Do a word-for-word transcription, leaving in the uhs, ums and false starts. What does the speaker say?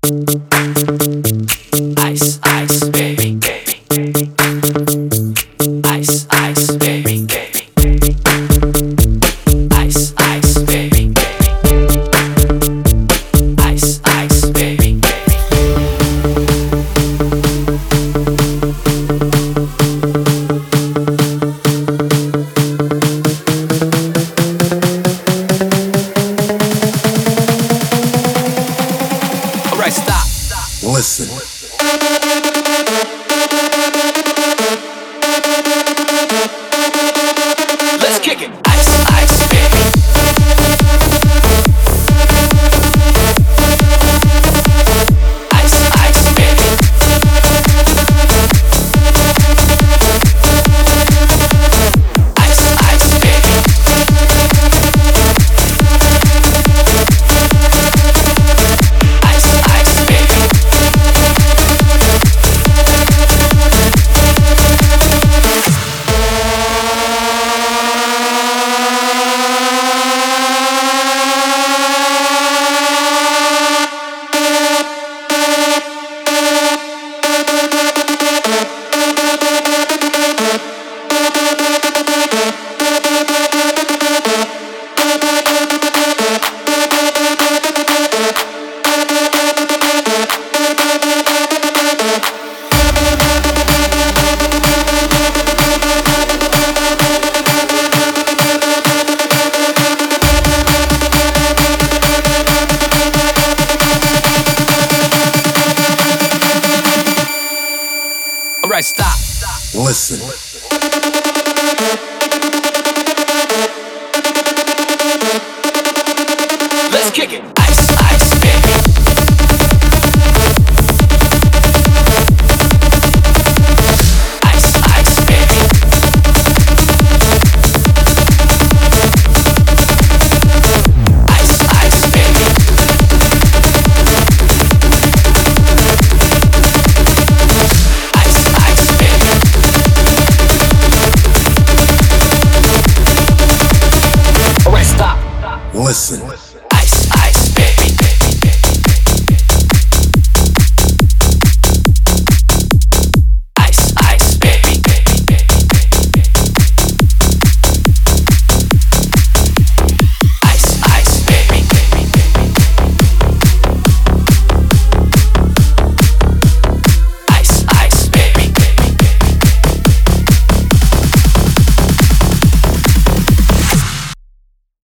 Ice, ice, baby. Ice, ice, baby. Ice, ice, baby. Ice, ice, baby. Alright, stop. Listen. Let's kick it. Ice, ice, baby. Ice, ice, baby. Ice, ice, baby. Ice, ice, baby. Alright, stop. Listen. Let's kick it. Ice, ice, baby. Ice, ice, baby. Ice, ice, baby. Ice, ice, baby. Alright, stop. Listen.